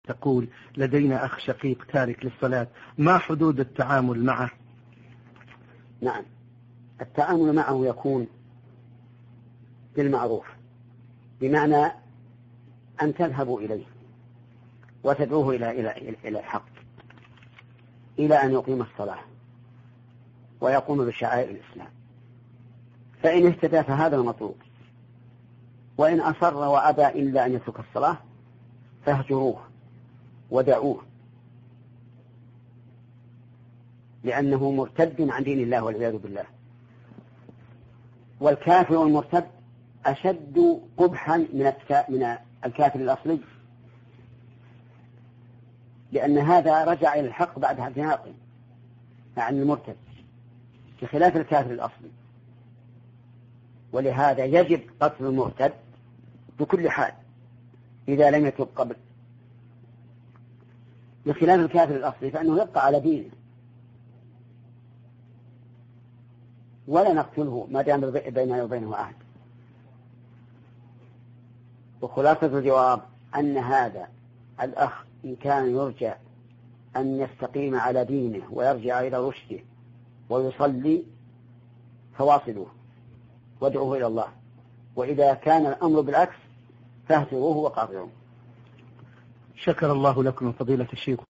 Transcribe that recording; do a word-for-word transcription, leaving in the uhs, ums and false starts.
تقول لدينا أخ شقيق تارك للصلاة، ما حدود التعامل معه؟ نعم، التعامل معه يكون بالمعروف، بمعنى أن تذهبوا إليه وتدعوه إلى إلى إلى الحق، إلى أن يقيم الصلاة ويقوم بشعائر الإسلام، فإن اهتدى فهذا المطلوب، وإن أصر وأبى إلا أن يترك الصلاة فاهجروه ودعوه، لأنه مرتد عن دين الله والعياذ بالله. والكافر المرتد أشد قبحا من من الكافر الأصلي، لأن هذا رجع إلى الحق بعد اعتناقه عن المرتد، بخلاف الكافر الأصلي. ولهذا يجب قتل المرتد بكل حال إذا لم يتب قبل، بخلاف الكافر الأصلي فإنه يبقى على دينه ولا نقتله ما دام بيننا وبينه عهد. وخلاصة الجواب أن هذا الأخ إن كان يرجى أن يستقيم على دينه ويرجع إلى رشده ويصلي فواصلوه وادعوه إلى الله، وإذا كان الأمر بالعكس فاهجروه وقاطعوه. شكر الله لكم فضيلة الشيخ.